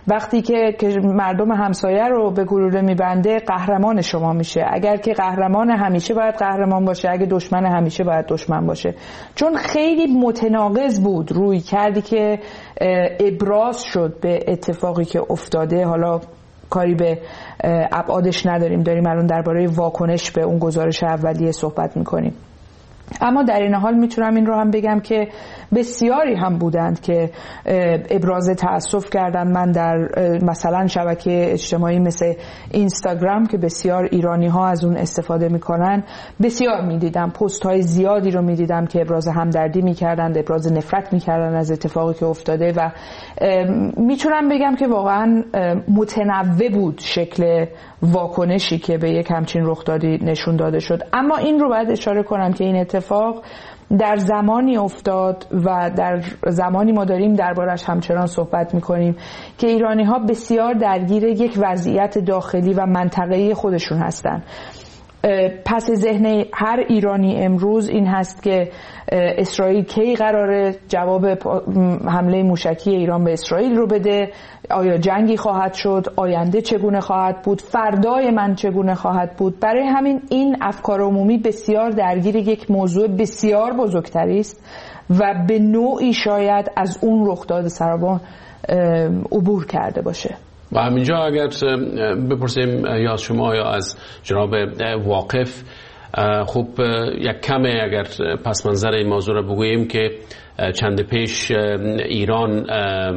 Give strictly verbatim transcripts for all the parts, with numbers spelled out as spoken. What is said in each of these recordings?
وقتی که مردم همسایه رو به گلوله میبنده قهرمان شما میشه. اگر که قهرمان همیشه باید قهرمان باشه، اگه دشمن همیشه باید دشمن باشه. چون خیلی متناقض بود روی کردی که ابراز شد به اتفاقی که افتاده. حالا کاری به ابعادش نداریم، داریم الان درباره واکنش به اون گزارش اولیه صحبت میکنیم. اما در این حال میتونم این رو هم بگم که بسیاری هم بودند که ابراز تأسف کردند. من در مثلا شبکه اجتماعی مثل اینستاگرام که بسیار ایرانی ها از اون استفاده میکنن بسیار میدیدم، پست های زیادی رو میدیدم که ابراز همدردی میکردند، ابراز نفرت میکردند از اتفاقی که افتاده و میتونم بگم که واقعا متنوع بود شکل واکنشی که به یک همچین رخدادی نشون داده شد. اما این رو باید اشاره کنم که این اتفاق در زمانی افتاد و در زمانی ما داریم دربارش همچنان صحبت میکنیم که ایرانی ها بسیار درگیر یک وضعیت داخلی و منطقه‌ای خودشون هستن. پس ذهن هر ایرانی امروز این هست که اسرائیل کی قراره جواب حمله موشکی ایران به اسرائیل رو بده، آیا جنگی خواهد شد، آینده چگونه خواهد بود، فردای من چگونه خواهد بود. برای همین این افکار عمومی بسیار درگیر یک موضوع بسیار بزرگتری است و به نوعی شاید از اون رخداد سرابان عبور کرده باشه. و همینجا اگر بپرسیم یا از شما یا از جناب واقف، خب یک کمه اگر پس منظر این موضوع رو بگوییم که چند پیش ایران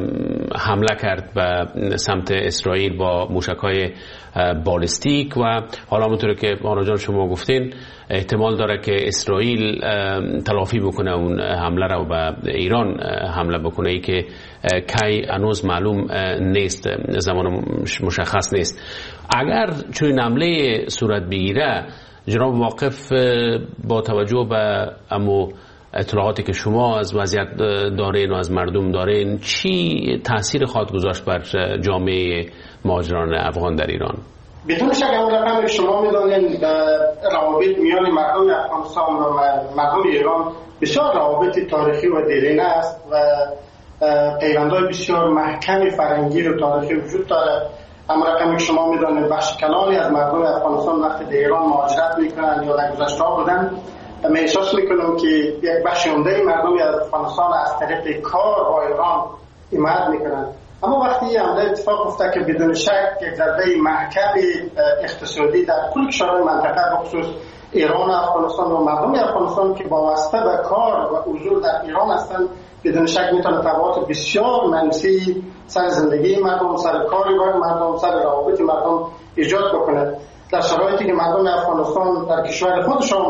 حمله کرد به سمت اسرائیل با موشک‌های بالستیک و حالا همونطور که آنا جان شما گفتین احتمال داره که اسرائیل تلافی بکنه اون حمله رو به ایران حمله بکنه، ای که کی هنوز معلوم نیست، زمان مشخص نیست. اگر چون حمله صورت بگیره، جناب واقف با توجه به امو اطلاعاتی که شما از وضعیت دارین و از مردم دارین، چی تاثیر خواهد گذاشت بر جامعه مهاجران افغان در ایران؟ بدون شک اون رقمی که شما میدانید روابط میان مردم افغانستان و مردم ایران بسیار روابط تاریخی و دیرینه است و پیوندهای بسیار محکم فرهنگی و تاریخی وجود داره. اما رقمی که شما میدانید بخش کلانی از مردم افغانستان وقتی در ایران مهاجرت میکنن یا در گذشته بودن، من احساس میکنم که یک بخش عمده مردم از افغانستان از طریق کار با ایران حمایت میکنن. اما وقتی این حمله اتفاق افتاد که بدون شک یک ضربه محکم اقتصادی در کل کشورهای منطقه بخصوص ایران و افغانستان و مردم افغانستان که وابسته به کار و حضور در ایران هستند، بدون شک میتونه تبعات بسیار منفی سر زندگی مردم، سر کار مردم، سر روابط مردم ایجاد بکنه. در شرایطی که مردم افغانستان در کشور خودشون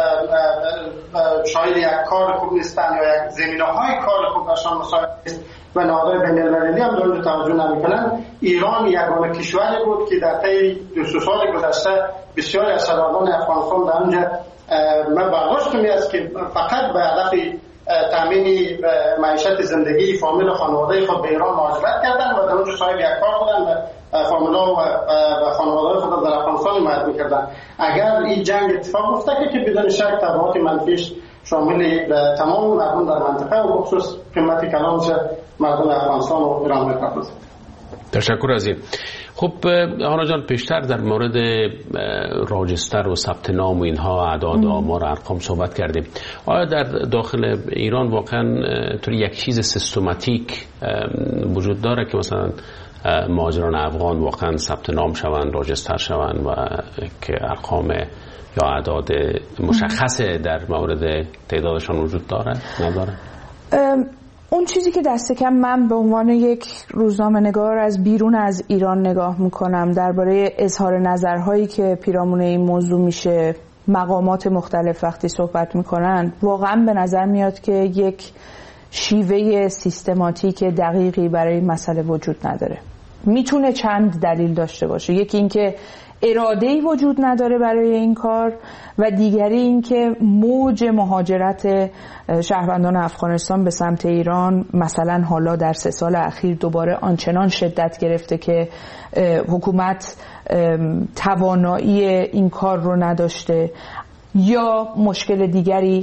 شاید یک کار خوب نیستن یا یک زمینه‌های کار خوب برشان مساعد نیست و نهادهای بین‌المللی هم دارن توجه نمی‌کنن، ایران یگانه کشوری بود که در طی دو سه سال گذشته بسیاری از شهروندان افغانستان در اونجا من برداشت می است که فقط به هدف تامین معیشت زندگی فامیل و خانواده خود به ایران مهاجرت کردن و در اونجا صاحب یک کار بودن و فامیلا و خانواده خود در افغانستان حمایت می‌کردن. اگر این جنگ اتفاق افتاد که بدون شک تبعات منفیش شامل تمام مردم در منطقه و بخصوص قیمت کلانش مردم افغانستان و ایران می‌پردازد. تشکر از این. خب آنا جان، پیشتر در مورد راجستر و ثبت نام و اینها اعداد و آمار ارقام صحبت کردیم. آیا در داخل ایران واقعا طور یک چیز سیستماتیک وجود داره که مثلا مهاجران افغان واقعا ثبت نام شوند، راجستر شوند و که ارقام یا اعداد مشخصه در مورد تعدادشان وجود داره نداره؟ اون چیزی که دست کم من به عنوان یک روزنامه نگار از بیرون از ایران نگاه میکنم درباره اظهار نظرهایی که پیرامون این موضوع میشه، مقامات مختلف وقتی صحبت میکنن، واقعا به نظر میاد که یک شیوه سیستماتیک دقیقی برای این مسئله وجود نداره. میتونه چند دلیل داشته باشه. یکی اینکه اراده‌ای وجود نداره برای این کار و دیگری اینکه موج مهاجرت شهروندان افغانستان به سمت ایران مثلا حالا در سه سال اخیر دوباره آنچنان شدت گرفته که حکومت توانایی این کار رو نداشته یا مشکل دیگری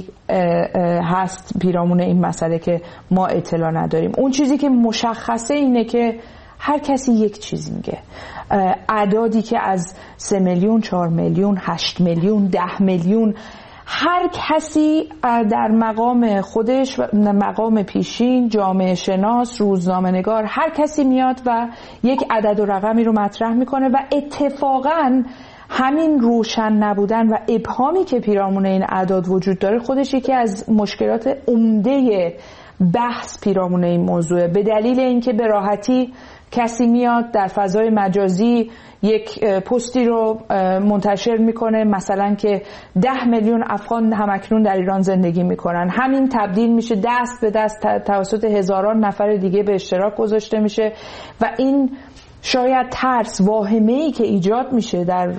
هست پیرامون این مسئله که ما اطلاع نداریم. اون چیزی که مشخصه اینه که هر کسی یک چیز میگه. اعدادی که از سه میلیون، چهار میلیون، هشت میلیون، ده میلیون، هر کسی در مقام خودش، مقام پیشین، جامعه شناس، روزنامه نگار، هر کسی میاد و یک عدد و رقمی رو مطرح میکنه و اتفاقاً همین روشن نبودن و ابهامی که پیرامون این اعداد وجود داره خودش یکی از مشکلات عمده بحث پیرامون این موضوعه، به دلیل اینکه به راحتی کسی میاد در فضای مجازی یک پستی رو منتشر میکنه، مثلا که ده میلیون افغان همکنون در ایران زندگی میکنن، همین تبدیل میشه دست به دست توسط هزاران نفر دیگه به اشتراک گذاشته میشه و این شاید ترس، واهمه‌ای که ایجاد میشه در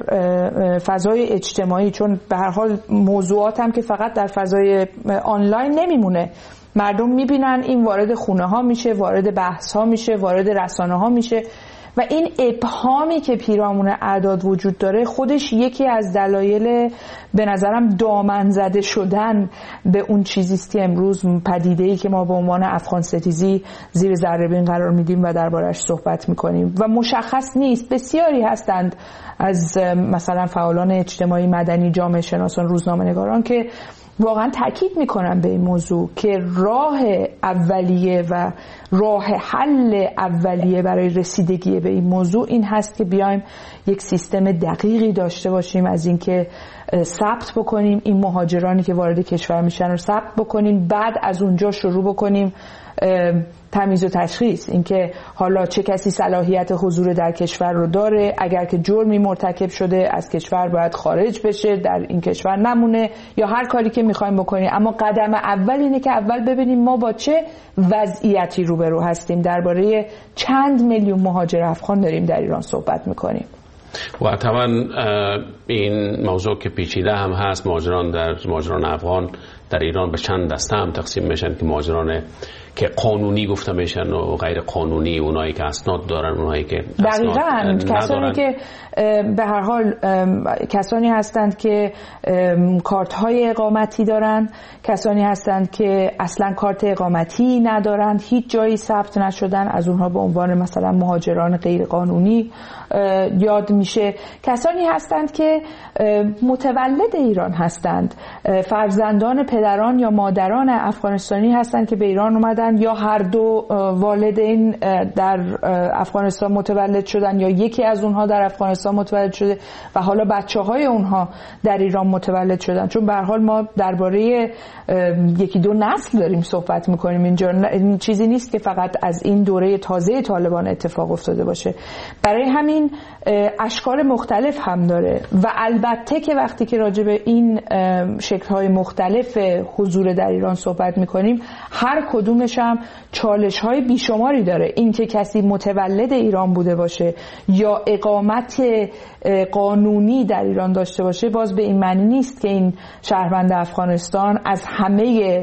فضای اجتماعی، چون به هر حال موضوعات هم که فقط در فضای آنلاین نمیمونه، مردم میبینن این وارد خونه ها میشه، وارد بحث ها میشه، وارد رسانه ها میشه و این ابهامی که پیرامون اعداد وجود داره خودش یکی از دلایل به نظرم دامن زده شدن به اون چیزیست که امروز پدیده‌ای که ما به عنوان افغان ستیزی زیر ذره‌بین قرار میدیم و دربارش صحبت میکنیم و مشخص نیست. بسیاری هستند از مثلا فعالان اجتماعی، مدنی، جامعه شناسان، روزنامه‌نگاران که واقعا تاکید میکنم به این موضوع که راه اولیه و راه حل اولیه برای رسیدگی به این موضوع این هست که بیایم یک سیستم دقیقی داشته باشیم از اینکه ثبت بکنیم این مهاجرانی که وارد کشور میشن رو ثبت بکنیم، بعد از اونجا شروع بکنیم تمیز و تشخیص، اینکه حالا چه کسی صلاحیت حضور در کشور رو داره، اگر که جرمی مرتکب شده از کشور باید خارج بشه، در این کشور نمونه، یا هر کاری که میخوایم بکنیم. اما قدم اول اینه که اول ببینیم ما با چه وضعیتی روبرو هستیم. درباره چند میلیون مهاجر افغان داریم در ایران صحبت میکنیم و طبعا این موضوع که پیچیده هم هست. مهاجران در مهاجران افغان در ایران به چند دسته هم تقسیم میشن که مهاجران که قانونی گفته میشن و غیر قانونی، اونایی که اسناد دارن، اونایی که دقیقاً کسانی که به هر حال کسانی هستند که کارت های اقامتی دارن، کسانی هستند که اصلا کارت اقامتی ندارن، هیچ جایی ثبت نشدن، از اونها به عنوان مثلا مهاجران غیر قانونی یاد میشه. کسانی هستند که متولد ایران هستند، فرزندان پدران یا مادران افغانستانی هستند که به ایران اومدن، یا هر دو والدین در افغانستان متولد شدن یا یکی از اونها در افغانستان متولد شده و حالا بچه‌های اونها در ایران متولد شدن. چون به هر حال ما درباره یکی دو نسل داریم صحبت میکنیم اینجا، این چیزی نیست که فقط از این دوره تازه طالبان اتفاق افتاده باشه. برای همین اشکال مختلف هم داره و البته که وقتی که راجع به این شکل‌های مختلف حضور در ایران صحبت میکنیم هر کدومش هم چالش‌های بیشماری داره. این که کسی متولد ایران بوده باشه یا اقامت قانونی در ایران داشته باشه باز به این معنی نیست که این شهروند افغانستان از همه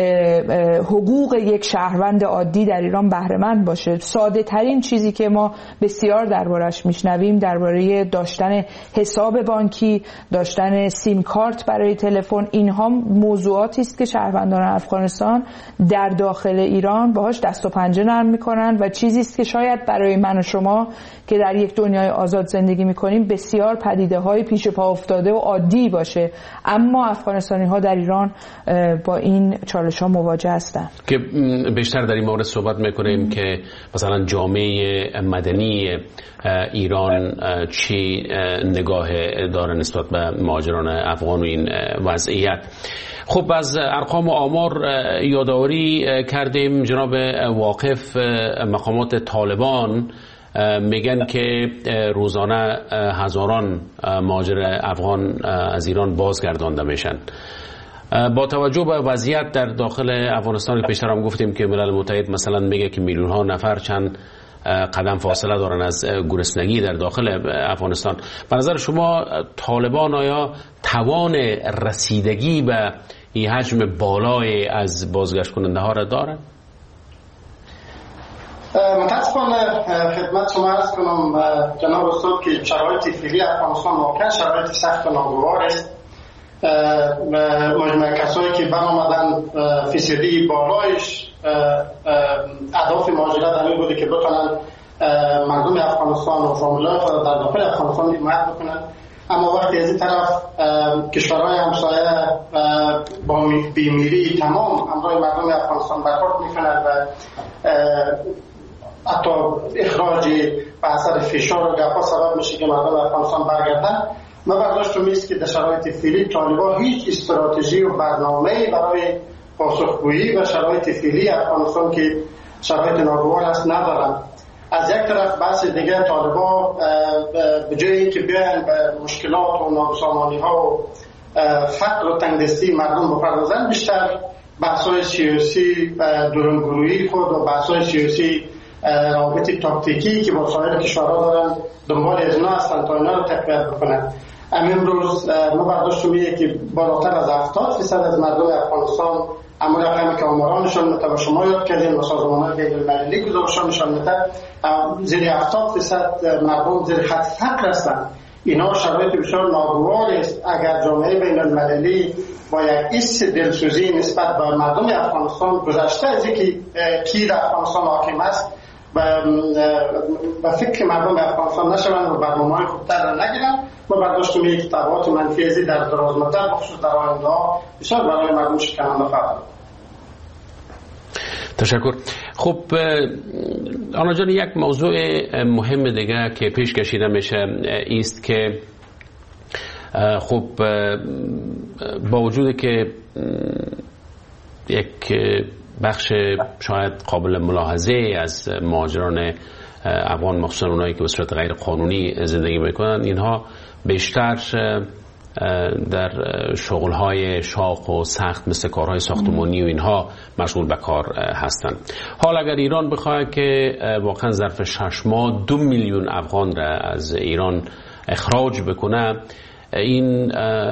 حقوق یک شهروند عادی در ایران بهره مند باشه. ساده ترین چیزی که ما بسیار دربارش میشنویم درباره داشتن حساب بانکی، داشتن سیم کارت برای تلفن، اینها موضوعاتی است که شهروندان افغانستان در داخل ایران باهاش دست و پنجه نرم میکنن و چیزی است که شاید برای من و شما که در یک دنیای آزاد زندگی میکنیم بسیار پدیده های پیش پا افتاده و عادی باشه، اما افغانستانی ها در ایران با این چالش ها مواجه هستند. که بیشتر در این مورد صحبت میکنیم که مثلا جامعه مدنی ایران چی نگاه داره نسبت به مهاجران افغان و این وضعیت. خب از ارقام و آمار یادآوری کردیم. جناب واقف، مقامات طالبان میگن که روزانه هزاران مهاجر افغان از ایران بازگردانده میشن. با توجه به وضعیت در داخل افغانستان که پیشتر هم گفتیم که ملل متحد مثلا میگه که میلیون ها نفر چند قدم فاصله دارن از گرسنگی در داخل افغانستان، به نظر شما طالبان آیا توان رسیدگی به این حجم بالای از بازگشت کننده ها را دارن؟ متاسفانه خدمت شما عرض کنم جناب استاد که شرایط فعلی افغانستان واقعا شرایط سخت و ناگوار است. مجموعه کسایی که برآمدن فیصدی بالایش اهداف مهاجرت همین بوده که بتونن مردم افغانستان و فامیلای خود در داخل افغانستان حمایت بکنند. اما وقتی از این طرف کشورهای همسایه با بیمیلی تمام همراه مردم افغانستان برخورد میکنند و حتی اخراج به اثر فشار و گپا سبب میشه که مردم افغانستان برگردن، ما برداشتم است که در شرایط فعلی طالبان هیچ استراتژی و برنامه‌ای برای پاسخگویی و شرایط فعلی افغانستان که شرایط ناگوار است ندارند. از یک طرف بحث دیگه طالبان به جای اینکه بیان به مشکلات و نابسامانی‌ها و فقر و تنگدستی مردم بپردازند، بیشتر بحث‌های سیاسی درونگرویی خود و بحث‌های سیاسی روابط تاکتیکی که با سایر کشورها دارن دنبال از اینا هستند تا اینا رو تقویت بکنند. امروز ما برداشت میگه که بالاتر از هفتاد درصد از مردم افغانستان اما رقمی که آمارانشان میده و شما یاد کردین و سازمان‌های بین‌المللی گزارشانشان میده زیر هفتاد درصد مردم زیر خط فقر هستند. اینا شرایط بسیار ناگوار است. اگر جامعه بین‌المللی با یک ایست دلسوزی نسبت به مردم افغانستان گذشته از اینکه کی در افغانستان حاکم است و فکر مردم افغانستان نشوند و برنامه‌های خوبتر را نگیرند، ما برداشت می‌کنیم که تبعات منفی ازی در دراز مدت بخصوص در آینده ها بسیار برای مردم شکننده خواهد. تشکر. خب آنا جان، یک موضوع مهم دیگه که پیش کشیده میشه است که خب با وجودی که یک بخش شاید قابل ملاحظه از مهاجران افغان، مخصوصا اونایی که به صورت غیر قانونی زندگی میکنن، اینها بیشتر در شغل‌های شاق و سخت مثل کارهای ساختمانی و اینها مشغول به کار هستند. حال اگر ایران بخواد که واقعا ظرف شش ماه دو میلیون افغان را از ایران اخراج بکنه، این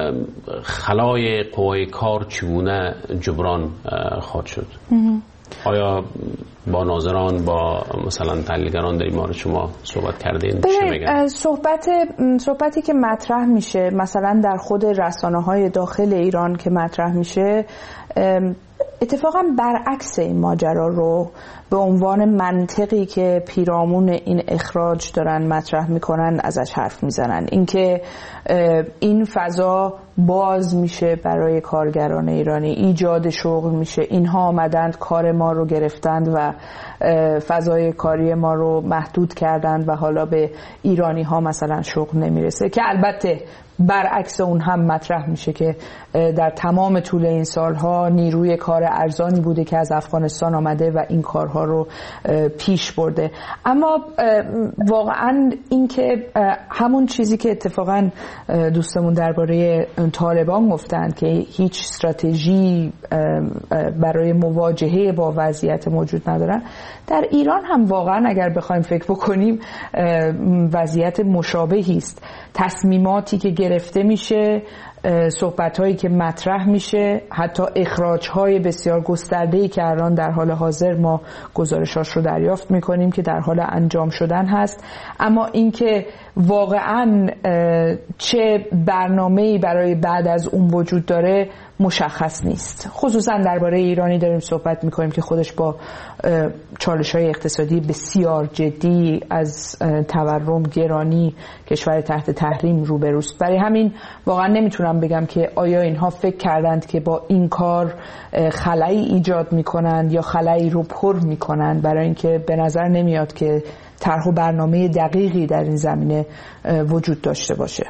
خلای قوای کار چگونه جبران خواهد شد؟ آیا با ناظران، با مثلا تحلیلگران در این مورد شما صحبت کردین؟ صحبت صحبتی که مطرح میشه مثلا در خود رسانه‌های داخل ایران که مطرح میشه، اتفاقا برعکس این ماجرا رو به عنوان منطقی که پیرامون این اخراج دارن مطرح میکنن ازش حرف میزنن. اینکه این فضا باز میشه برای کارگران ایرانی، ایجاد شغل میشه، اینها آمدند کار ما رو گرفتند و فضای کاری ما رو محدود کردند و حالا به ایرانی ها مثلا شغل نمیرسه، که البته برعکس اون هم مطرح میشه که در تمام طول این سالها نیروی کار ارزانی بوده که از افغانستان آمده و این کارها رو پیش برده. اما واقعا این که همون چیزی که اتفاقا دوستمون درباره طالبان گفتن که هیچ استراتژی برای مواجهه با وضعیت موجود ندارن، در ایران هم واقعا اگر بخوایم فکر بکنیم وضعیت مشابهی است. تصمیماتی که گرفته میشه، صحبت‌هایی که مطرح میشه، حتی اخراج‌های بسیار گسترده‌ای که الان در حال حاضر ما گزارشاش رو دریافت می‌کنیم که در حال انجام شدن هست. اما اینکه واقعاً چه برنامه‌ای برای بعد از اون وجود داره مشخص نیست. خصوصاً درباره ایرانی داریم صحبت می‌کنیم که خودش با چالش‌های اقتصادی بسیار جدی از تورم، گرانی، کشور تحت تحریم روبروست. برای همین واقعاً نمیتونم بگم که آیا اینها فکر کردند که با این کار خلایی ایجاد میکنند یا خلایی رو پر میکنند، برای اینکه به نظر نمیاد که طرح و برنامه دقیقی در این زمینه وجود داشته باشه.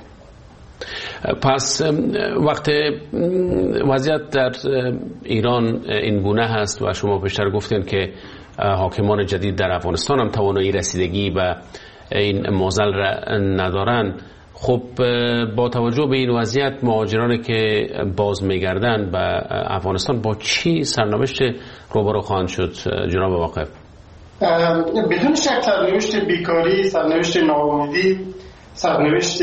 پس وقت وضعیت در ایران این گونه هست و شما بیشتر گفتین که حاکمان جدید در افغانستان هم توانایی رسیدگی به این معضل را ندارن، خب با توجه به این وضعیت مهاجرانی که باز میگردن به افغانستان با چی سرنوشت روبرو خواهند شد جناب واقف؟ بدون شک سرنوشت بیکاری، سرنوشت ناامیدی، سرنوشت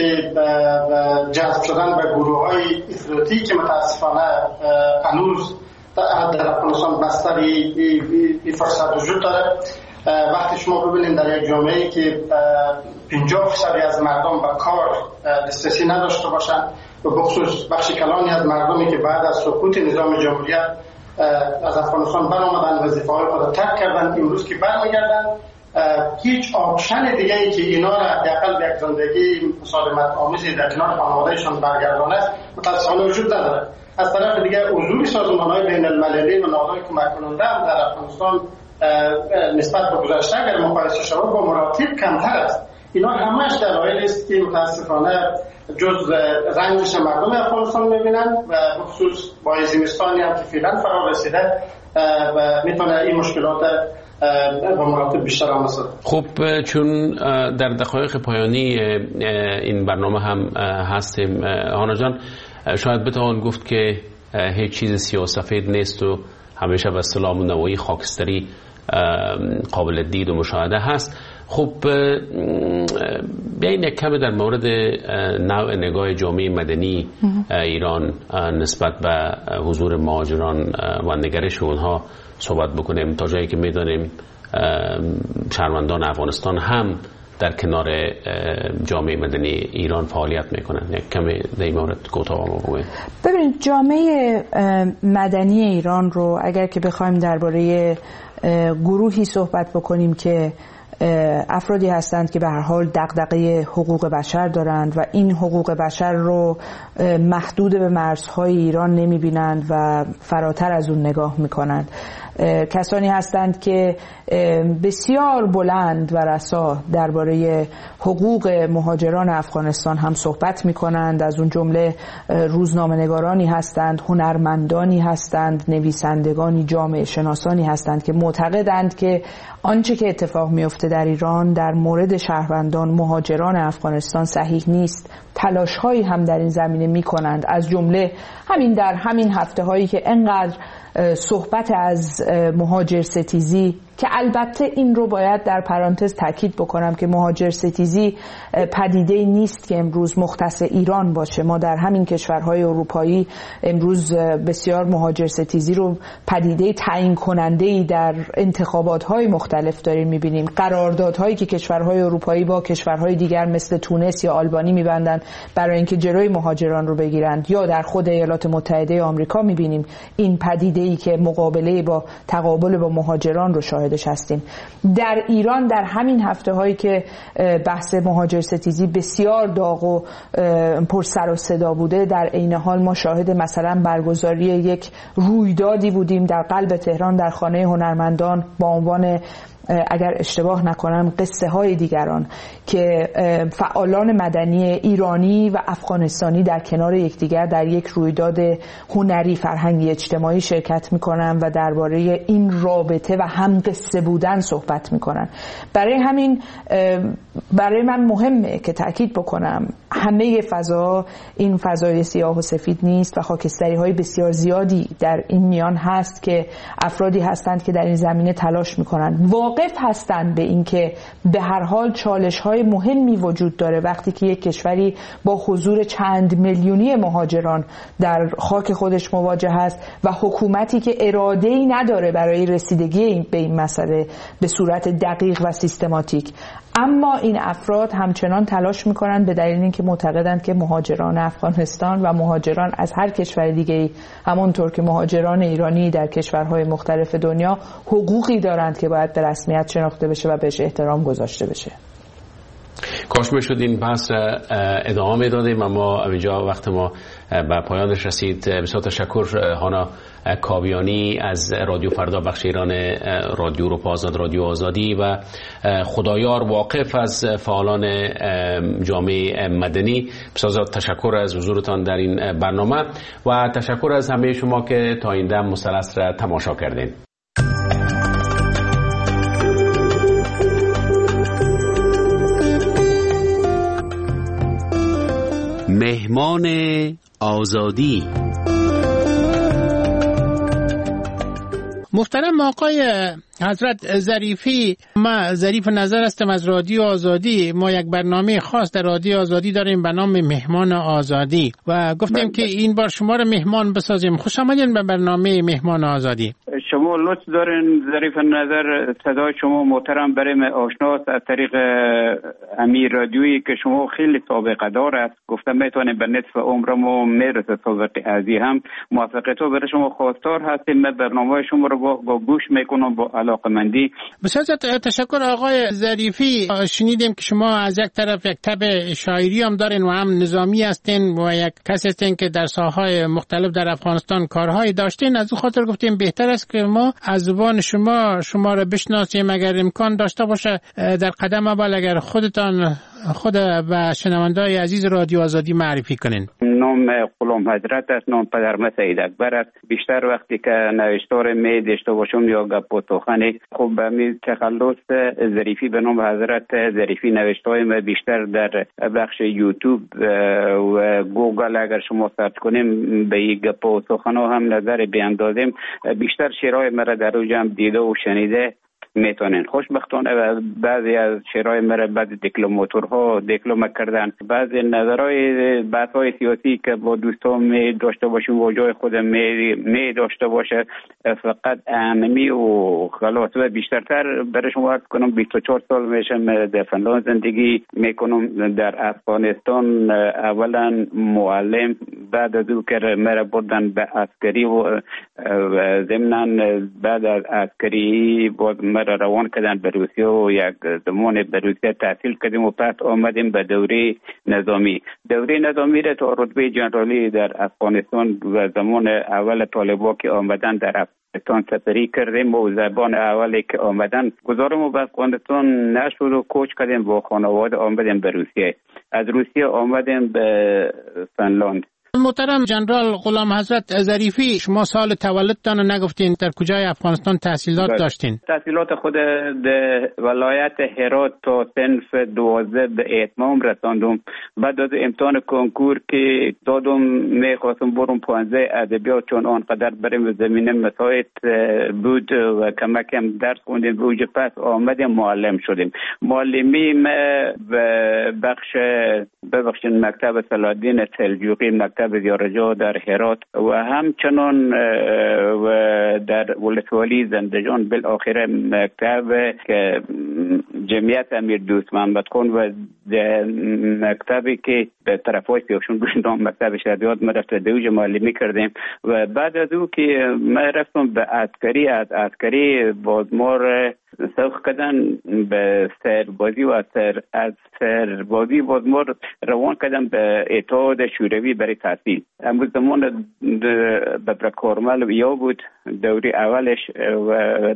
جذب شدن به گروه‌های افراطی که متاسفانه هنوز در افغانستان بستر این فرصت وجود داره. وقتی شما ببینید در یک جامعه‌ای که پنجاه درصد از مردم به کار دسترسی نداشته باشند و بخصوص بخش کلانی از مردمی که بعد از سقوط نظام جمهوریت از افغانستان برآمدن، وظیفه‌های خود را ترک کردند، امروز که برمیگردند هیچ آپشن دیگه ای که اینا را حداقل به یک زندگی مسالمت آمیزی در کنار خانوادهشان برگردانه است متاسفانه وجود نداره. از طرف دیگه حضور سازمان‌های بین المللی و نهادهای کمک کننده هم در افغانستان نسبت به گذشته اگر مقایسه شود با مراتب کمتر است. اینا همش دلایلی است که متاسفانه جز رنجش مردم افغانستان می‌بینن و بخصوص با زمستانی هم که فعلا فرا رسیده و میتونه این مشکلات با مراتب بیشتر هم است. خب چون در دقایق پایانی این برنامه هم هستیم هانا جان، شاید بتوان گفت که هیچ چیز سیاه‌سفید نیست و همیشه به اصطلاح نوعی خاکستری قابل دید و مشاهده هست. خب بیاین یک کمی در مورد نوع نگاه جامعه مدنی ایران نسبت به حضور مهاجران و نگرش اونها صحبت بکنیم، تا جایی که میدانیم شهروندان افغانستان هم در کنار جامعه مدنی ایران فعالیت میکنن. یک کمی در این مورد کوتاه بگویید. ببینید جامعه مدنی ایران رو اگر که بخوایم درباره گروهی صحبت بکنیم که افرادی هستند که به هر حال دغدغه حقوق بشر دارند و این حقوق بشر رو محدود به مرزهای ایران نمی‌بینند و فراتر از اون نگاه می‌کنند، کسانی هستند که بسیار بلند و رسا درباره حقوق مهاجران افغانستان هم صحبت می‌کنند. از اون جمله روزنامه‌نگارانی هستند، هنرمندانی هستند، نویسندگانی، جامعه شناسانی هستند که معتقدند که آنچه که اتفاق میفته در ایران در مورد شهروندان مهاجران افغانستان صحیح نیست. تلاش‌هایی هم در این زمینه می‌کنند، از جمله همین در همین هفته‌هایی که انقدر صحبت از مهاجر ستیزی، که البته این رو باید در پرانتز تاکید بکنم که مهاجر ستیزی پدیده نیست که امروز مختص ایران باشه. ما در همین کشورهای اروپایی امروز بسیار مهاجر ستیزی رو پدیده تعیین کننده‌ای در انتخابات‌های مختلف داریم می‌بینیم. قراردادهایی که کشورهای اروپایی با کشورهای دیگر مثل تونس یا آلبانی می‌بندند برای اینکه جلوی مهاجران رو بگیرند، یا در خود ایالات متحده آمریکا می‌بینیم این پدیده‌ای که مقابله با تقابل با مهاجران رو شاهدش هستیم. در ایران در همین هفته هایی که بحث مهاجر ستیزی بسیار داغ و پر سر و صدا بوده، در عین حال ما شاهد مثلا برگزاری یک رویدادی بودیم در قلب تهران در خانه هنرمندان با عنوان، اگر اشتباه نکنم، قصه های دیگران، که فعالان مدنی ایرانی و افغانستانی در کنار یکدیگر در یک رویداد هنری فرهنگی اجتماعی شرکت میکنن و درباره این رابطه و هم قصه بودن صحبت میکنن. برای همین برای من مهمه که تأکید بکنم همه فضا این فضای سیاه و سفید نیست و خاکستری های بسیار زیادی در این میان هست که افرادی هستند که در این زمینه تلاش میکنن، واقف هستند به این که به هر حال چالش های مهمی وجود داره وقتی که یک کشوری با حضور چند میلیونی مهاجران در خاک خودش مواجه است و حکومتی که اراده‌ای نداره برای رسیدگی به این مسئله به صورت دقیق و سیستماتیک. اما این افراد همچنان تلاش میکنن به دلیل اینکه معتقدند که مهاجران افغانستان و مهاجران از هر کشور دیگه‌ای همونطور که مهاجران ایرانی در کشورهای مختلف دنیا حقوقی دارند که باید به رسمیت شناخته بشه و بهش احترام گذاشته بشه. کاش میشد این بحث ادامه دادیم، اما اینجا وقت ما به پایانش رسید. بسیار تشکر هانا کاویانی از رادیو فردا بخش ایران رادیو اروپا آزاد رادیو آزادی و خدایار واقف از فعالان جامعه مدنی. بسیار تشکر از حضورتان در این برنامه و تشکر از همه شما که تا این دم مثلث را تماشا کردین. مهمان آزادی. محترم آقای حضرت ظریفی، ما ظریف نظر هستم از رادیو آزادی. ما یک برنامه خاص در رادیو آزادی داریم به نام مهمان آزادی و گفتیم که این بار شما رو مهمان بسازیم. خوش آمدین به برنامه مهمان آزادی. شما لطف دارین ظریف نظر، صدای شما محترم برای من آشناست از طریق امیر رادیویی که شما خیلی سابقه دار است. گفتم میتونیم به نصف عمرمو میرسه سابقه ازی هم موفقیت برای شما خواستار هستیم. من برنامه شما رو با, با گوش میکنم، با علاقمندی. بسیار تشکر آقای ظریفی. شنیدیم که شما از یک طرف یک تب شاعری هم دارین و هم نظامی هستین و یک کسی هستین که در ساحه‌های مختلف در افغانستان کارهایی داشتین. از اون خاطر گفتیم بهتر است که ما از زبان شما شما را بشناسیم، اگر امکان داشته باشه در قدم اول اگر خودتان خود و شنونده‌های عزیز رادیو آزادی معرفی کنین. نام غلام حضرت است، نام پدرم سید اکبر است. بیشتر وقتی که نوشتار می داشته باشم یا گپ و سخن، خب می تخلص ظریفی به نام حضرت ظریفی نوشته‌های ما بیشتر در بخش یوتیوب و گوگل اگر شما سرچ کنیم به این گپ و سخن هم نظر بیاندازیم، بیشتر شعرهای مرا در اوج هم دیده و شنیده میتونین. خوشبختانه بعضی از شعرهای مرا بعد دیپلماتورها دیپلم کردن. بعضی نظرهای بحث‌های سیاسی که با دوستان می داشته باشیم و جای خودم می, می داشته باشه فقط انمی و خلاص. و بیشترتر برای شما عرض کنم بیست و چهار سال میشم در فنلاند زندگی میکنم. در افغانستان اولا معلم، بعد از او که مرا بردن به عسکری و ضمناً بعد از عسکری بود مرا روان کردن به روسیه و یک زمان به روسیه تحصیل کردیم و پس آمدیم به دوره نظامی. دوره نظامی را تا رتبه جنرالی در افغانستان و زمان اول طالبان که آمدن در افغانستان سپری کردیم و زبان اولی که آمدن گذارم و به افغانستان نشد و کوچ کردیم با خانواده آمدیم به روسیه. از روسیه آمدیم به فنلاند. محترم جنرال غلام حضرت ظریفی، شما سال تولدتان نگفتین، در کجای افغانستان تحصیلات داشتین؟ تحصیلات خود در ولایت هرات تا صنف دوازده به اتمام رساندم. بعد از امتحان کنکور که دادم میخواستم برم پانزده ادبیات، چون آنقدر بریم زمینه مساعد بود و کمکم درس خوندیم به اوج پس آمدیم معلم شدیم. معلمی ما به بخش ببخشید مکتب صلاح‌الدین سلجوقی، مکتب زیارجا در هرات و همچنان و در ولسوالی زندجان، بالاخره مکتب که جمعیت امیر دوست محمد خان و مکتبی که به طرفای سیاوشون گوشندام مکتب شهادیات ما رفت دوج معلمی کردیم. و بعد از او که ما رفتم به عسکری، از عسکری بازمار سوخ کردن به سربازی و از سر از سربازی بازمار روان کردن به اتحاد شوروی برای تحصیل. امروز زمان ببرکارمل یا بود دوری اولش و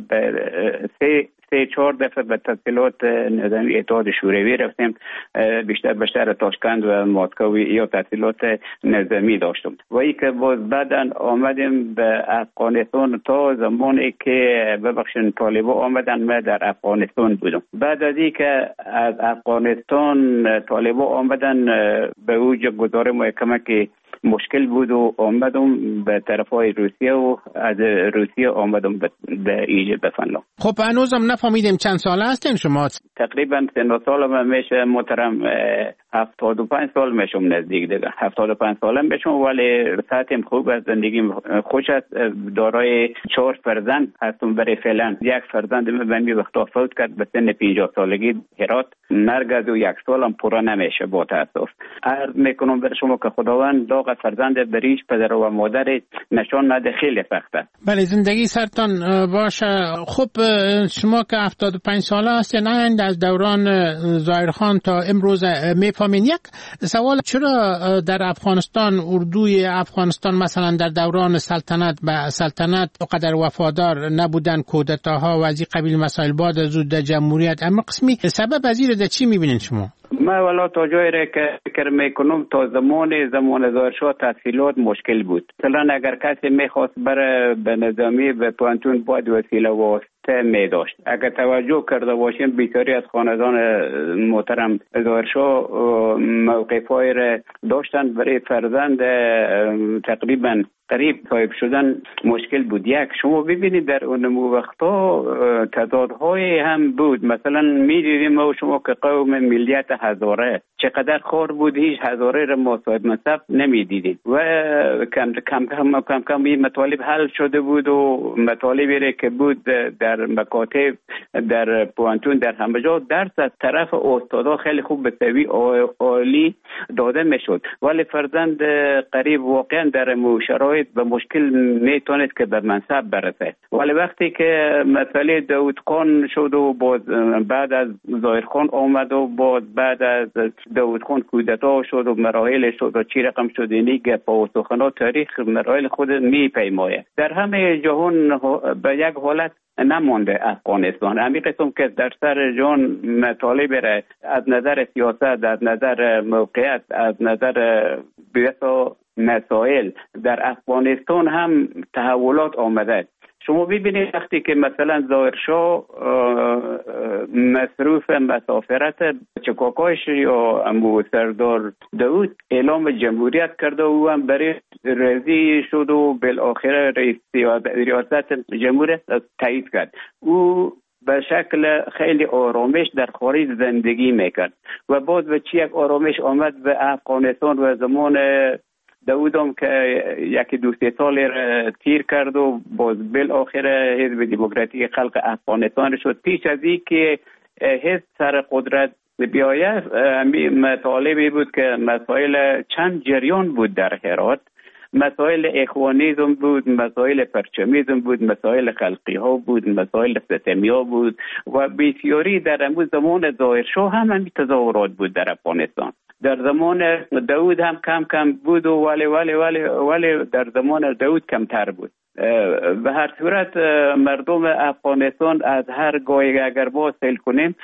سه سه چهار دفعه به تحصیلات نظامی اتحاد شوروی رفتیم، بیشتر به شهر تاشکند و مسکو یا تحصیلات نظامی داشتم. و ای که باز بعدن آمدیم به افغانستان تا زمانی که ببخشید طالبان آمدن ما در افغانستان بودم. بعد از ای که از افغانستان طالبان آمدن به اوج گذار محکمه که مشکل بود و آمدم به طرفای روسیه و از روسیه آمدم به ایجاد به فنلاند. خب هنوزم نفهمیدیم چند ساله هستین شما؟ تقریبا سن سالم میشه محترم هفتاد و پنج سال میشم نزدیک دیگه. هفتاد و پنج سالم میشم ولی ساعتم خوب از زندگیم خوش است. دارای چهار فرزند هستم برای فعلا. یک فرزند من به این وقتا فوت کرد به سن پنجاه سالگی هرات. مرگ از او یک سالم پورا نمیشه با تاسف. عرض میکنم بر شما که خداوند داغ فرزند بریش پدر و مادر نشان نده خیلی سخته. بله زندگی سرتان باشه. خب شما که هفتاد و پنج ساله هستین از دوران ظاهرخان تا امروز میفهمین. یک سوال، چرا در افغانستان اردوی افغانستان مثلا در دوران سلطنت به سلطنت قدر وفادار نبودن، کودتاها و از این قبیل مسائل بعد از در جمهوریت، اما قسمی سبب از این چی میبینین شما؟ ما والا تا جایی را که فکر میکنم تا زمان زمان ظاهرشاه تحصیلات مشکل بود. مثلا اگر کسی میخواست بره به نظامی به پانتون باید وسیله واسطه می داشت. اگر توجه کرده باشیم بیشتری از خاندان محترم ظاهرشاه موقفای را داشتن برای فرزند تقریبا قریب صاحب شدن مشکل بود. یک شما ببینید در اون وقتا تضادهای هم بود. مثلا می‌دیدیم ما شما که قوم ملیت هزاره چقدر خور بود هیچ هزاره را ما صاحب منصب نمیدیدیم و کم کم کم کم کم این مطالب حل شده بود و مطالبی که بود در مکاتب در پوانتون در همه جا درس از طرف استادا خیلی خوب به سوی عالی داده میشد، ولی فرزند قریب واقعا در شرایط به مشکل میتونید که به منصب برسه. ولی وقتی که مسئله داود خان شد و باز بعد از ظاهر خان آمد و باز بعد از داود خان کودتا شد و مراحل شد و چی رقم شد، اینی گپ و سخنات تاریخ مراحل خود میپیمایه. در همه جهان به یک حالت نمانده افغانستان. همین قسم که در سر جان مطالب را از نظر سیاست، از نظر موقعیت، از نظر بسیار مسائل در افغانستان هم تحولات آمده. شما ببینید وقتی که مثلا ظاهرشاه مصروف مسافرت چکاکاش یا امو سردار داود اعلام جمهوریت کرده و هم برای رضی شد و بالاخره رئیس ریاست جمهوریت تایید کرد. او به شکل خیلی آرامش در خارج زندگی میکرد و باز به چی یک آرامش آمد به افغانستان و زمان داودم که یکی دو سه سال تیر کرد و باز بالاخره حزب دموکراتیک خلق افغانستان شد. پیش از این که حزب سر قدرت بیاید مطالبی بود که مسائل چند جریان بود در هرات، مسائل اخوانیزم بود، مسائل پرچمیزم بود، مسائل خلقی ها بود، مسائل ستمی ها بود و بسیاری در امروز زمان ظاهرشاه هم همین تظاهرات بود در افغانستان. در زمان داود هم کم کم بود و ولی ولی ولی ولی در زمان داود کمتر بود. به هر صورت مردم افغانستان از هر گاهی اگر با سیل کنیم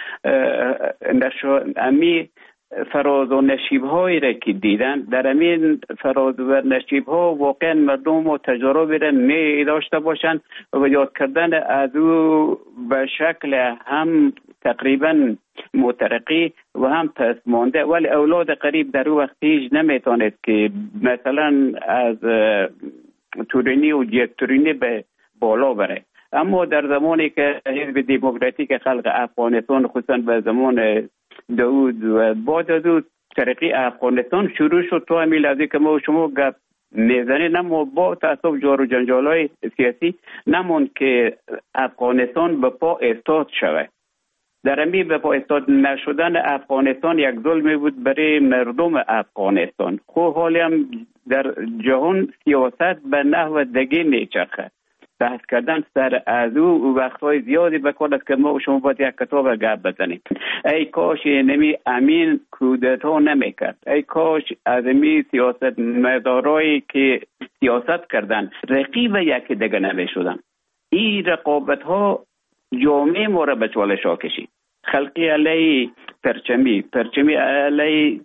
امی فراز و نشیب هایی را که دیدن، در امین فراز و نشیب ها واقعا مردم و تجربه را می داشته باشند و یاد کردن از او به شکل هم تقریبا مترقی و هم پس مانده. ولی اولاد قریب در او وقت هیچ نمیتواند که مثلا از تورینی و جیت تورینی به بالا بره. اما در زمانی که حزب دموکراتیک خلق افغانستان خصوصا به زمان داود و بعد از او ترقی افغانستان شروع شد تو همین لحظه که ما و شما گپ میزنیم، اما با تاسف جار و جنجال‌های سیاسی نموند که افغانستان به پا استاد شود. در امی به پا استاد نشدن افغانستان یک ظلمی بود برای مردم افغانستان. خب حالی هم در جهان سیاست به نحو دیگه میچرخه. بحث کردن سر از او وقتهای زیادی بکن است که ما و شما باید یک کتاب گپ بزنیم. ای کاش نمی امین کودتا نمیکرد، ای کاش از امی سیاست مدارایی که سیاست کردن رقیب یکی دیگه نمیشدن. این رقابت ها جامعه ما را به چالش ها کشید. خلقی علی پرچمی، پرچمی علی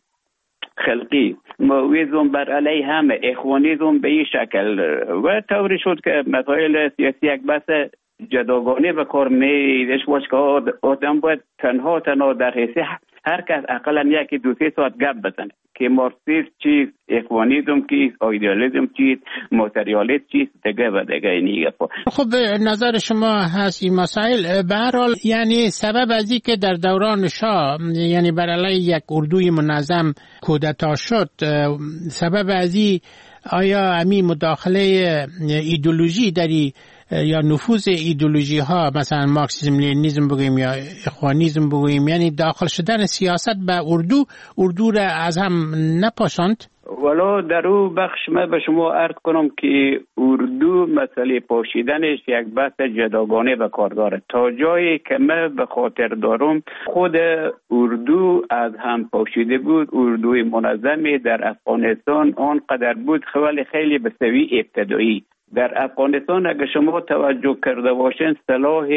خلقی، مویزم بر علی همه، اخوانیزم به این شکل و طوری شد که مسائل سیاسی یک بحث جداگانه به کار میدش باش که آدم باید تنها تنها در حیث هر کس اقلا یکی دو سه ساعت گپ بزنه که مارکسیسم چیست، اخوانیزم چیست، ایدئالیسم چیست، ماتریالیسم چیست، دیگه و دیگه اینی گپا. خب نظر شما هست این مسائل به هر حال یعنی سبب از این که در دوران شاه یعنی بر علیه یک اردوی منظم کودتا شد، سبب از این آیا امی مداخله ایدئولوژی داری یا نفوذ ایدئولوژی ها مثلا مارکسیسم لنینیسم بگوییم یا اخوانیسم بگوییم، یعنی داخل شدن سیاست به اردو اردو را از هم نپاشاند؟ ولی در او بخش من به شما عرض کنم که اردو مسئله پاشیدنش یک بحث جداگانه به کار داره. تا جایی که من به خاطر دارم خود اردو از هم پاشیده بود. اردوی منظمی در افغانستان آنقدر بود خیلی خیلی به سوی ابتدایی. در افغانستان اگر شما توجه کرده باشین صلاح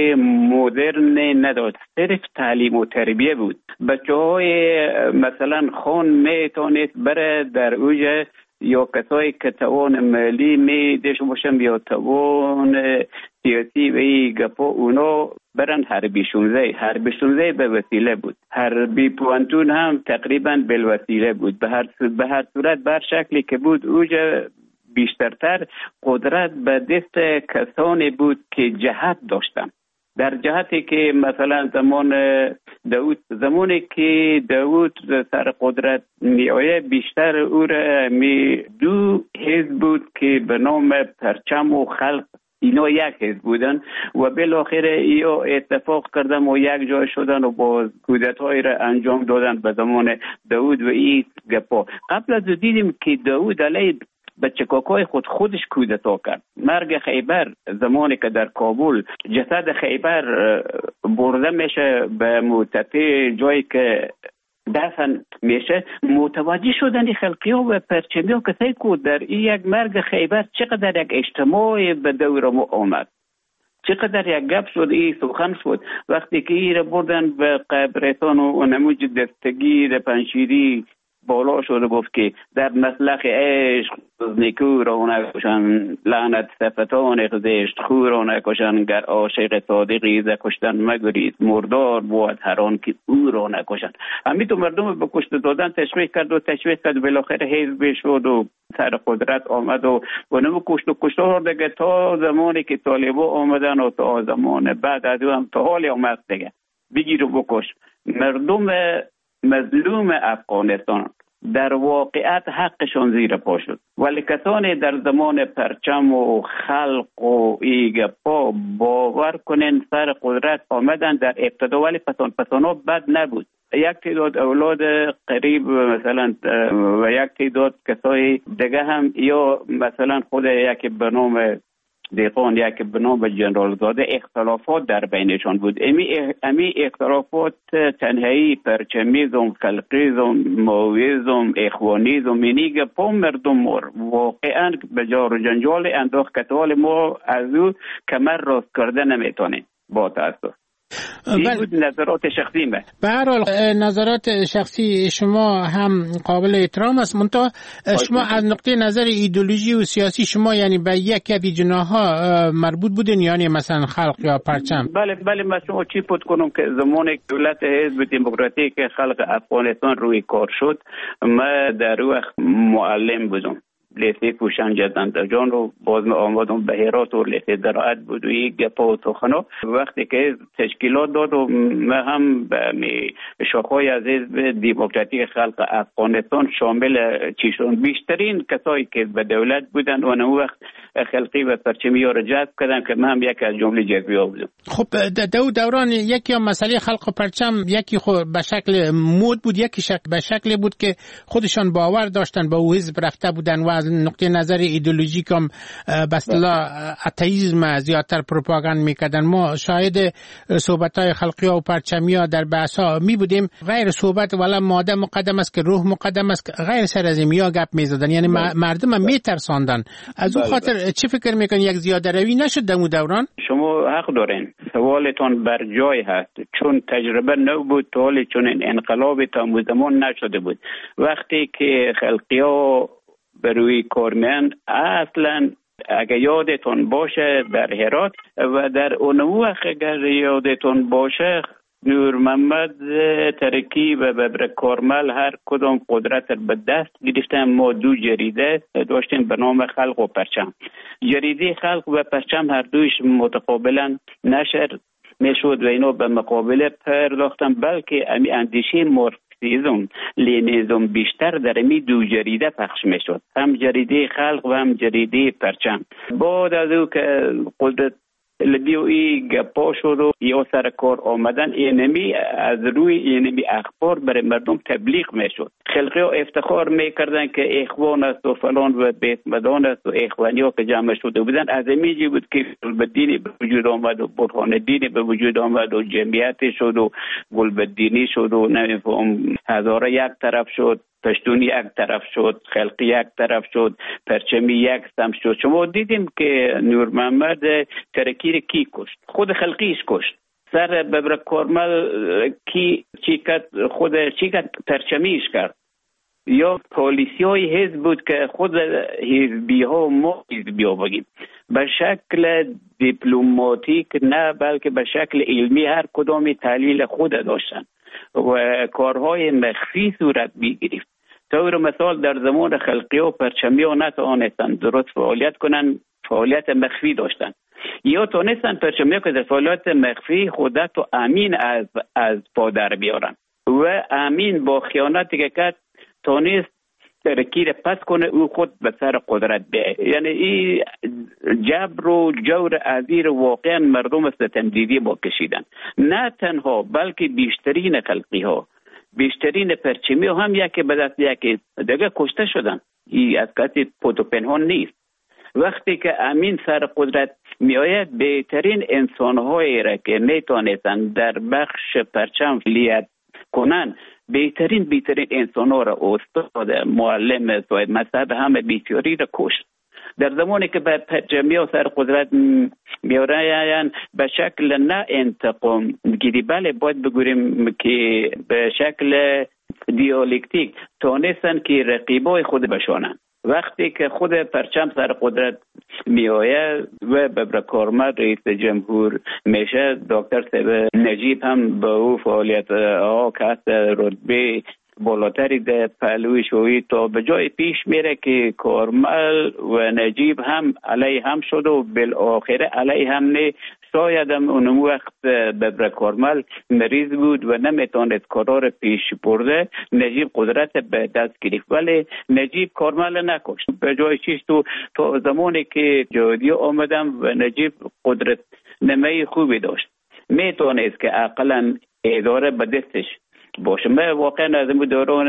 مدرن نداشت، صرف تعلیم و تربیه بود. بچه های مثلا خان میتونید بره در اوج یا کسایی که توان مالی میدش باشن یا توان سیاسی و ای گپا اونا برن حربی شونزه. حربی شونزه به وسیله بود، حربی پوانتون هم تقریبا بالوسیله بود. به هر به هر صورت بر شکلی که بود اوج بیشترتر قدرت به دست کسانی بود که جهت داشتن. در جهتی که مثلا زمان داود زمانی که داود سر قدرت می آید بیشتر او را می دو حزب بود که به نام پرچم و خلق اینا یک حزب بودن و بالاخره یا اتفاق کردن و یک جای شدن و باز کودتایی را انجام دادن به زمان داود و این گپا. قبل از دیدیم که داود علیه بچکاکای خود خودش کودتا کرد. مرگ خیبر زمانی که در کابل جسد خیبر برده میشه به مرتفع جایی که دفن میشه، متوجه شدن خلقی ها و پرچمی ها کسی که در این یک مرگ خیبر چقدر یک اجتماع به دور ما آمد، چقدر یک گپ شد، این سخن شد. وقتی که این را بردن به قبرستان و نموج دستگیر پنشیری بالا شد و گفت که در مسلخ عشق نیکو را نکشن، لعنت صفتان زشت خو را نکشن، گر عاشق صادقی ز کشتن مگریز، مردار بود هر آن که او را نکشن. همین تو مردم به کشته دادن تشویق کرد و تشویق کرد، بالاخره حزب شد و سر قدرت آمد و اونم کشت و کشتار دیگه تا زمانی که طالبا آمدن و تا زمان بعد از او هم تا حال آمد دیگه بگیر و بکش. مردم مظلوم افغانستان در واقعیت حقشان زیر پا شد، ولی کسانی در زمان پرچم و خلق و ایگپا باور کنن سر قدرت آمدن در ابتدا، ولی پسان پسانا بد نبود. یک تعداد اولاد قریب مثلا و یک تعداد کسای دیگه هم، یا مثلا خود یک به نام دیقان یک به نام جنرال زاده، اختلافات در بینشان بود. امی امی اختلافات تنهایی پرچمیزم، خلقیزم، ماویزم، اخوانیزم اینیگه پا مردم مر واقعا به جار و جنجال انداخت که حال ما از او کمر راست کرده نمیتونیم با تاسف. این بود نظرات شخصی من. به هر حال نظرات شخصی شما هم قابل احترام است، منتها شما از نقطه نظر ایدئولوژی و سیاسی شما یعنی به یک از جناح‌ها مربوط بودین، یعنی مثلا خلق یا پرچم؟ بله بله، من شما چی پود کنم که زمان دولت حزب دموکراتیک خلق افغانستان روی کار شد، من در وقت معلم بودم، لیسه کوشن جدند جان رو باز می آمدم به هرات و لیسه زراعت بود و یک گپا و سخنا. وقتی که تشکیلات داد و من هم به شاخهای از حزب دموکراتیک خلق افغانستان شامل چیشون بیشترین کسایی که به دولت بودن و اون وقت خلقی و پرچمی ها رو جذب کردن که من هم یک از جمله جذبی ها بودم. خب دو دوران یکی هم مسئله خلق و پرچم، یکی خود به شکل مود بود، یکی شکل به شکل بود که خودشان باور داشتن با او حزب رفته بودن و از نقطه نظر ایدئولوژیک هم به اصطلاح اتئیسم زیادتر پروپاگاند میکردن. ما شاهد صحبت‌های خلقی ها و پرچمی ها در بحث‌ها می بودیم، غیر صحبت ولی ماده مقدم است که روح مقدم است، غیر سر از این یا گپ میزدن، یعنی مردم هم میترساندن. از اون خاطر چی فکر میکن یک زیاده روی نشد در اون دوران؟ شما حق دارین، سوالتون بر جای هست، چون تجربه نبود تا حالی، چون این انقلاب تا زمان نشده بود. وقتی که خلقی ها به روی کارمند اصلا اگه یادتون باشه در هرات و در اون وقت اگر یادتون باشه نور محمد ترکی و ببر کارمل هر کدام قدرت به دست گرفتن. ما دو جریده داشتیم به نام خلق و پرچم. جریده خلق و پرچم هر دویش متقابلا نشر میشد و اینا به مقابله پرداختن، بلکه امی اندیشه مارکسیسم لنینیسم بیشتر در امی دو جریده پخش میشد، هم جریده خلق و هم جریده پرچم. بعد از او که قدرت لبیو ای گپا شد و یا سر کار آمدن، اینمی از روی اینمی اخبار برای مردم تبلیغ میشد. خلقی ها افتخار میکردن که اخوان است و فلان و بیت مدان است و اخوانی ها که جمع شده بودن. از امیجی بود که گلبدینی به وجود آمد و برهان دینی به وجود آمد و جمعیت شد و گلبدینی شد و نمیفهم هزاره یک طرف شد، پشتون یک طرف شد، خلقی یک طرف شد، پرچمی یک سمت شد. شما دیدیم که نور محمد ترکی رو کی کشت؟ خود خلقیش کشت. سر ببر کارمل کی چی کرد؟ خود چی کرد؟ پرچمیش کرد. یا پالیسی های حزب بود که خود حزبی ها و ما حزبی ها بگیم به شکل دیپلماتیک نه، بلکه به شکل علمی هر کدام تحلیل خود داشتن و کارهای مخفی صورت می‌گرفت. طور مثال در زمان خلقی و پرچمی ها نتوانستند درست فعالیت کنند، فعالیت مخفی داشتند. یا تونستن پرچمی که در فعالیت مخفی خودت و امین از از پا در بیارن و امین با خیانتی که کرد تونست ترکیر پس کنه او خود به سر قدرت بیه. یعنی این جبر و جور عذیر واقعا مردم است تمدیدی با کشیدن، نه تنها بلکه بیشترین خلقی ها بیشترین پرچمی ها هم یکی به دست یکی دیگه کشته شدن. این از کسی پود و پنهان نیست. وقتی که امین سر قدرت می آید بهترین انسان هایی را که می تانستن در بخش پرچم فعالیت کنن، بهترین بهترین انسان ها را استاد معلم صاحب مذهب همه بیچاری را کشت. در زمانی که به پرچمی ها سر قدرت می آید به شکل نه انتقام گیری، بله باید بگوییم که به شکل دیالکتیک تانستن که رقیبای خود بشانن. وقتی که خود پرچم سر قدرت می آید و ببر کارمد رئیس جمهور میشه، دکتر صاحب نجیب هم به او فعالیت ها که رتبه بالاتری در پهلوی شوی تا به جای پیش میره که کارمل و نجیب هم علیه هم شد و بالاخره علیه هم نه. شاید هم اون وقت ببر کارمل مریض بود و نمیتونست کارا پیش برده، نجیب قدرت به دست گرفت، ولی نجیب کارمل نکشت. به جای چیش تو تا زمانی که جهادی آمدم و نجیب قدرت نمه خوبی داشت، میتونست که اقلا اداره به دستش باشه. من واقعا از این دوران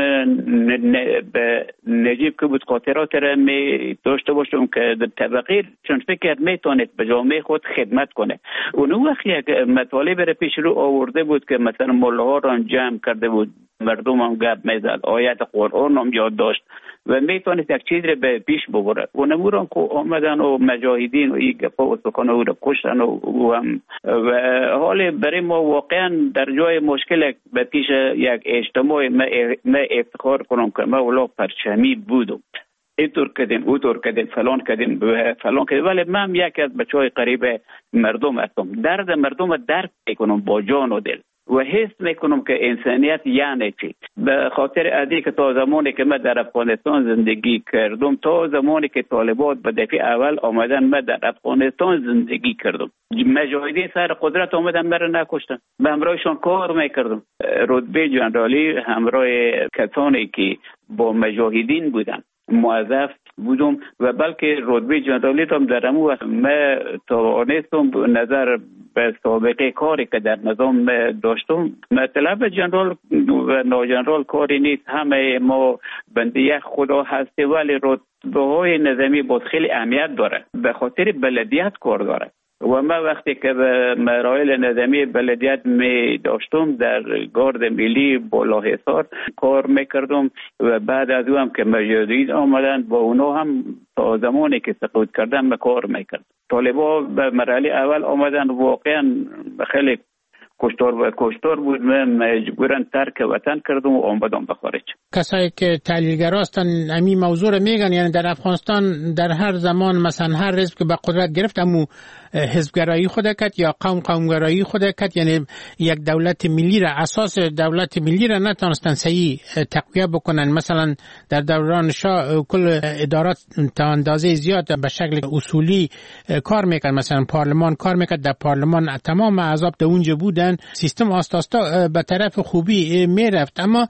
به نجیب که بود خاطرات را می داشته باشم که در طبقه چون فکر میتونست به جامعه خود خدمت کنه. اون وقت یک مطالب را پیش رو آورده بود که مثلا ملاها را جمع کرده بود، مردم هم گپ میزد، آیت قرآن هم یاد داشت و میتونست یک چیز را به پیش ببره. اون اموران که آمدن و مجاهدین و این گپا و سخن او را کشتن و هم و حال برای ما واقعا در جای مشکل به پیش یک اجتماع ما افتخار کنم که ما ولا پرچمی بودم، اینطور کردیم اونطور کردیم فلان کردیم فلان کردیم، ولی من یکی از بچهای قریب مردم هستم. درد مردم درک میکنم با جان و دل و حس میکنم که انسانیت یعنی چی. به خاطر ادی که تا زمانی که من در افغانستان زندگی کردم، تا زمانی که طالبات به دفعه اول آمدن من در افغانستان زندگی کردم، مجاهدین سر قدرت آمدن مرا نکشتن، به همراهشان کار میکردم، رتبه جنرالی همراه کسانی که با مجاهدین بودن موظف بودم و بلکه رتبه جنرالی هم در امو وقت من توانستم نظر به سابقه کاری که در نظام داشتم. مطلب جنرال و ناجنرال کاری نیست، همه ما بنده خدا هستی، ولی رتبه های نظامی باز خیلی اهمیت داره، به خاطر بلدیت کار داره. و من وقتی که به مراحل نظامی بلدیت می داشتم در گارد ملی بالاحصار کار میکردم و بعد از او هم که مجاهدین آمدن با اونا هم تا زمانی که سقوط کردن کار میکرد. طالبا به مرحله اول آمدن واقعا خیلی کشتار و کشتار بود، من مجبورن ترک وطن کردم و آمدم به خارج. کسایی که تحلیلگر هستن همین موضوع رو میگن، یعنی در افغانستان در هر زمان مثلا هر حزب که به قدرت گرفت امو حزبگرایی خود کرد یا قوم قومگرایی خود کرد، یعنی یک دولت ملی را اساس دولت ملی را نتونستن صحیح تقویه بکنن. مثلا در دوران شاه کل ادارات تا اندازه زیاد به شکل اصولی کار میکرد، مثلا پارلمان کار میکرد، در پارلمان تمام اعضا در اونجا بودن، سیستم آستاستا به طرف خوبی میرفت. اما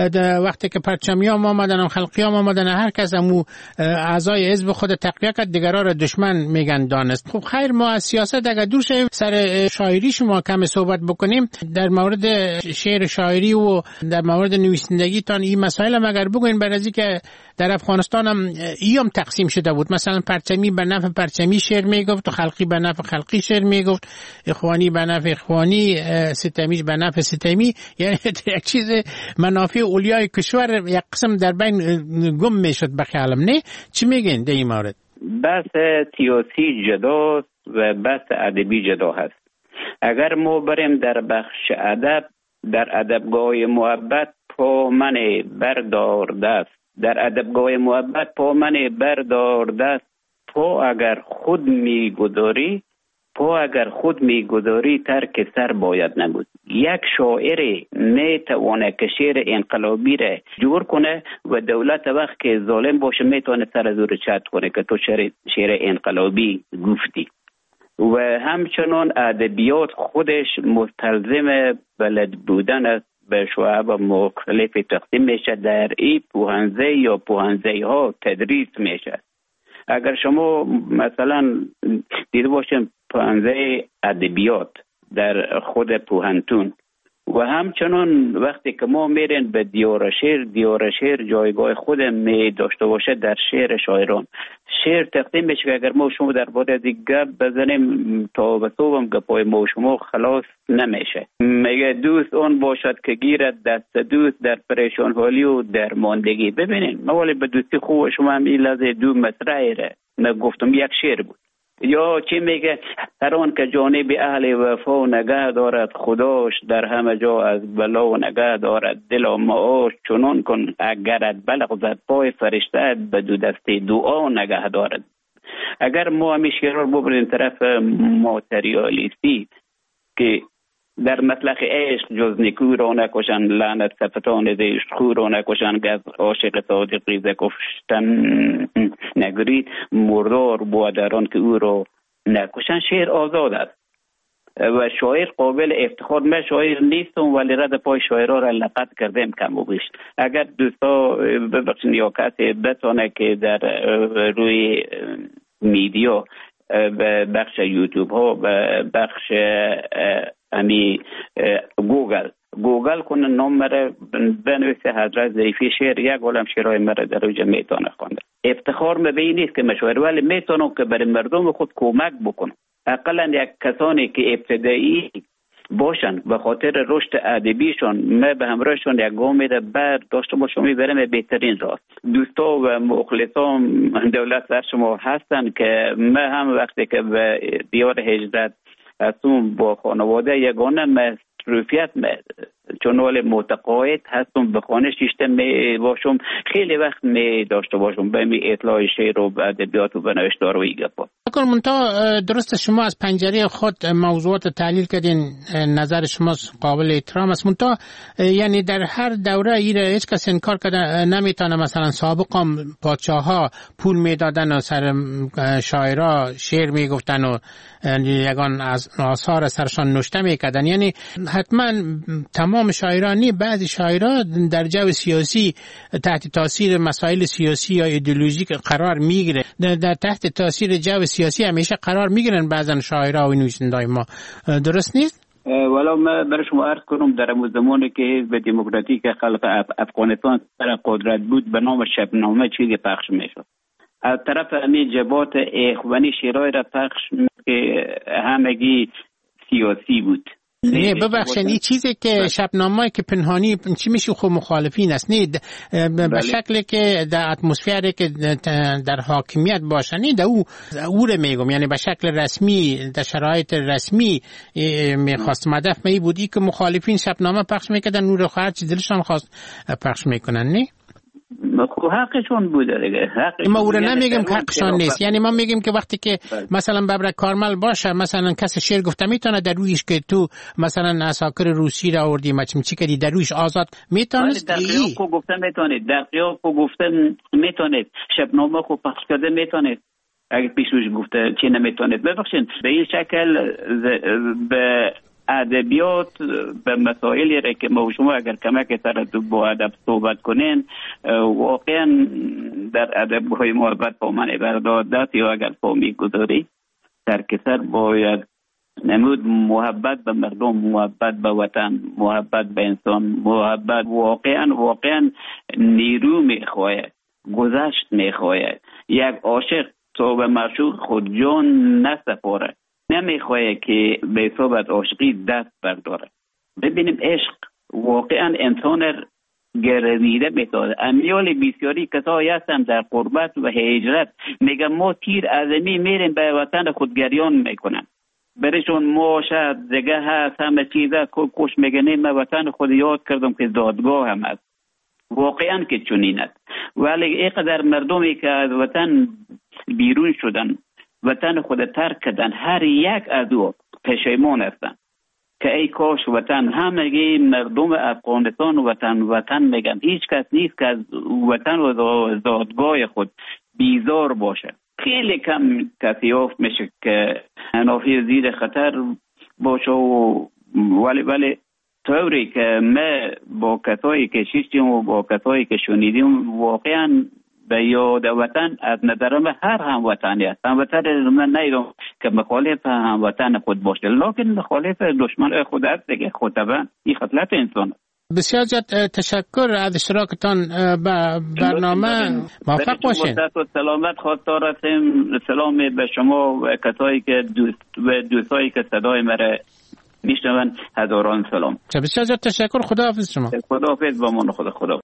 وقتی که پرچمیام آمدن و خلقیام آمدن، هر کس امو اعضای حزب خود تقویه کرد، دیگران را دشمن میگن دانست. خب خیر، ما از سیاست اگر دور شویم سر شاعری شما کم صحبت بکنیم، در مورد شعر شاعری و در مورد نویسندگی تان این مسائل هم اگر بگوین، برای از که در افغانستان هم ایم تقسیم شده بود، مثلا پرچمی به نفع پرچمی شعر میگفت و خلقی به نفع خلقی شعر میگفت، اخوانی به نفع اخوانی، ستمی به نفع ستمی، یعنی یک چیز منافع اولیای کشور یک قسم در بین گم میشد به خیالم. نه چی میگین در این مورد؟ بحث سیاسی جدا و بحث ادبی جدا هست. اگر ما بریم در بخش ادب، در ادبگاه محبت پا من بردار دست، در ادبگاه محبت پا من بردار دست، پا اگر خود میگذاری پا اگر خود میگذاری ترک سر باید نبود. یک شاعر نتوانه که شعر انقلابی را جور کنه و دولت وقت که ظالم باشه میتونه سر زور چت کنه که تو شعر, شعر انقلابی گفتی. و همچنان ادبیات خودش مستلزم بلد بودن است، به شعب مختلف تقسیم میشه، در این پوهنزه یا پوهنزه ها تدریس میشه. اگر شما مثلا دیده باشین پوهنزه ادبیات در خود پوهنتون و همچنان وقتی که ما میرین به دیار شعر، دیار شعر جایگاه خود می داشته باشه در شعر شاعران. شعر تقدیم میشه که اگر ما شما در باره دیگه بزنیم تا به صبحم گپای ما شما خلاص نمیشه. میگه دوست اون باشد که گیرد دست دوست در پریشان حالی و در ماندگی. ببینین مولی به دوستی خوب شما هم این لحظه دو مصرعی ره من گفتم یک شعر بود. یا چی میگه هر آن که جانب اهل وفا نگه دارد خداش در همه جا از بلا نگه دارد دل معاش چنان کن اگرت بلغزد پای فرشته به دو دسته دعا نگه دارد. اگر ما همیشه رو ببریم طرف ماتریالیستی که در مطلق عشق جز نیکو را نکشن لعنت صفتان زیش خو را نکشن گز عاشق صادقی ز کشتن نگرید مردار بودران که او را نکشن. شعر آزاد است و شاعر قابل افتخار. من شاعر نیستم ولی رد پای شاعرها را لقد کردم کم و بیش. اگر دوستا ببخشید یا کسی بتونه که در روی میدیا به بخش یوتیوب ها به بخش امی گوگل گوگل کنه نام مره بنویسه حضرت ظریفی شعر یک عالم شعرهای مره در اوجه میتونه خونده. افتخار مبین نیست که مشاعر ولی میتونم که برای مردم خود کمک بکنم. اقلا یک کسانی که ابتدایی باشن به خاطر رشد ادبیشون من به همراهشون یک گام میده بعد داشته باشم میبرم بهترین راست. دوستا و مخلصان دولت سر شما هستن که من هم وقتی که به دیار هجرت هستم با خانواده یگانه مصروفیت چون ولی متقاعد هستم به خانه شیشته می باشم خیلی وقت می داشته باشم به می اطلاع شعر و ادبیات و نوشتار و ایگپا. اگر منتها درست شما از پنجره خود موضوعات تحلیل کردین، نظر شما قابل احترام است، منتها یعنی در هر دوره ایره هیچ کس انکار کرده نمیتونه مثلا سابقا پادشاه ها پول میدادن و سر شاعرها شعر میگفتن و یگان از آثار سرشان نوشته میکردن. یعنی حتما تمام شاعرانی بعضی شاعرها در جو سیاسی تحت تاثیر مسائل سیاسی یا ایدئولوژیک قرار میگیره، در تحت تاثیر جو سیاسی همیشه قرار میگیرن بعضن شاعرها و نویسنده‌های ما. درست نیست؟ ولو ما برای شما عرض کنم در اون زمانی که حزب دموکراتیک خلق افغانستان سر قدرت بود به نام شبنامه چیزی پخش میشد. از طرف همین جبهات اخوانی شعرهای را پخش که همگی سیاسی بود. نه ببخشید این چیزی که شبنامه‌ای که پنهانی چی میشه خود مخالفین است، نه به شکلی که در اتمسفری که در حاکمیت باشه، نه در او او رو میگم، یعنی به شکل رسمی در شرایط رسمی میخواست مدف می بودی که مخالفین شبنامه پخش میکردن نور خواهر چی دلشان خواست پخش میکنن. نه حقشون بوده دیگه. حق ما او رو نمیگم که حقشان نیست، یعنی ما میگیم که وقتی که مثلا ببرک کارمل باشه مثلا کسی شعر گفته میتونه در رویش که تو مثلا اساکر روسی را آوردی مچم چی کردی در رویش آزاد میتونست. در قیاب کو گفته میتونید، در قیاب کو گفته میتونید، شبنامه کو پخش کرده میتونید، اگه پیشوش گفته چی نمیتونید. ببخشید به این شکل به ادبیات به مسائلی را که ما شما اگر کمک تردد با ادب صحبت کنین واقعا در ادب‌های محبت با من بردادت یا اگر پا میگذاری در کسر باید نمود محبت به مردم، محبت به وطن، محبت به انسان، محبت واقعا واقعا نیرو میخواه، گذشت میخواه. یک عاشق تو به معشوق خود جان نسپاره، نمیخواه که به صحبت عاشقی دست برداره. ببینیم عشق واقعا انسان گرویده میتونه. امیال بسیاری کسایی هستن در قربت و هجرت میگن ما تیر ازمی میریم به وطن خود گریان میکنن، برشون ما شاید دیگه هست همه چیزه کش میگنه من وطن خود یاد کردم که زادگاه هم هست. واقعا که چنین است، ولی اینقدر مردمی که از وطن بیرون شدن وطن خود ترک کردن هر یک از او پشیمان هستن که ای کاش وطن همگی مردم افغانستان وطن وطن میگن. هیچ کس نیست که از وطن و زادگاه خود بیزار باشه. خیلی کم کسی یافت میشه که حنافی زیر خطر باشه و ولی ولی طوری که ما با کسایی که شیشتیم و با کسایی که شنیدیم واقعا به یاد وطن از نظرم هر هموطنی است. هموطن من نیدم که مخالف هموطن خود باشه، لکن مخالف دشمن خود است دیگه. خود طبعا این خصلت انسان. بسیار زیاد تشکر از اشتراکتان به برنامه. موفق باشین. و سلامت خواستار هستیم. سلام به شما و کسایی که دوست و دوستایی که صدای مرا میشنون، هزاران سلام. بسیار زیاد تشکر. خداحافظ شما. خداحافظ با من. خدا خدا